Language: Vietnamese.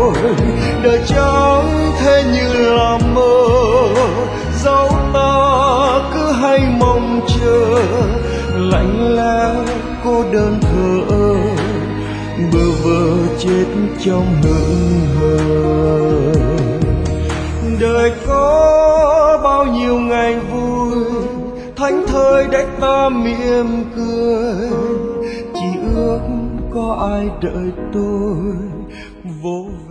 tôi. Đời chẳng thế như là mơ, dẫu ta cứ hay mong chờ, lạnh lẽo cô đơn thờ ơ, bơ vơ chết trong hững hờ. Đời có bao nhiêu ngày vui, thánh thơi để ta mỉm cười, chỉ ước có ai đợi tôi vô